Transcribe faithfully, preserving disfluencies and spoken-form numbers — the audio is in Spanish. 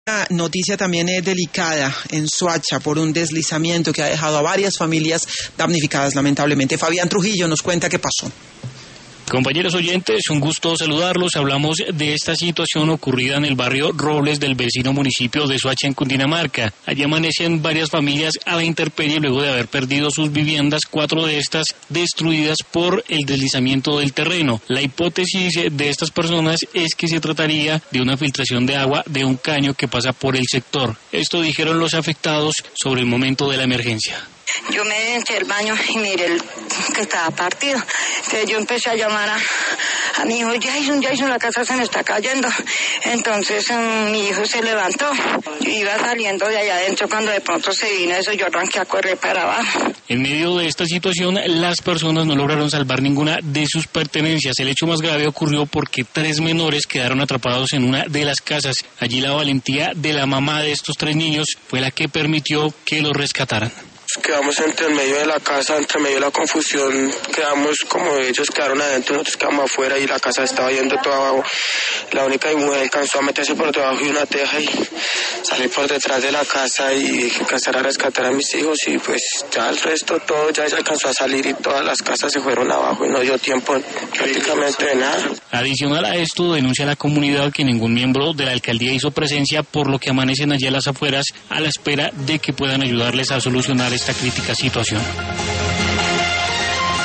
La noticia también es delicada en Soacha por un deslizamiento que ha dejado a varias familias damnificadas lamentablemente. Fabián Trujillo nos cuenta qué pasó. Compañeros oyentes, un gusto saludarlos. Hablamos de esta situación ocurrida en el barrio Robles del vecino municipio de Soacha, en Cundinamarca. Allí amanecen varias familias a la intemperie luego de haber perdido sus viviendas, cuatro de estas destruidas por el deslizamiento del terreno. La hipótesis de estas personas es que se trataría de una filtración de agua de un caño que pasa por el sector. Esto dijeron los afectados sobre el momento de la emergencia. Yo me entré al baño y miré el, que estaba partido. Entonces yo empecé a llamar a, a mi hijo, Jason, Jason, la casa se me está cayendo. Entonces um, mi hijo se levantó. Yo iba saliendo de allá adentro cuando de pronto se vino eso, yo arranqué a correr para abajo. En medio de esta situación, las personas no lograron salvar ninguna de sus pertenencias. El hecho más grave ocurrió porque tres menores quedaron atrapados en una de las casas. Allí la valentía de la mamá de estos tres niños fue la que permitió que los rescataran. Quedamos entre el medio de la casa, entre medio de la confusión, quedamos como ellos quedaron adentro, nosotros quedamos afuera y la casa estaba yendo toda abajo. La única mujer alcanzó a meterse por debajo de una teja y salir por detrás de la casa y alcanzar a rescatar a mis hijos, y pues ya el resto todo ya se alcanzó a salir y todas las casas se fueron abajo y no dio tiempo prácticamente de nada. Adicional a esto, denuncia la comunidad que ningún miembro de la alcaldía hizo presencia, por lo que amanecen allí a las afueras a la espera de que puedan ayudarles a solucionar esta crítica situación.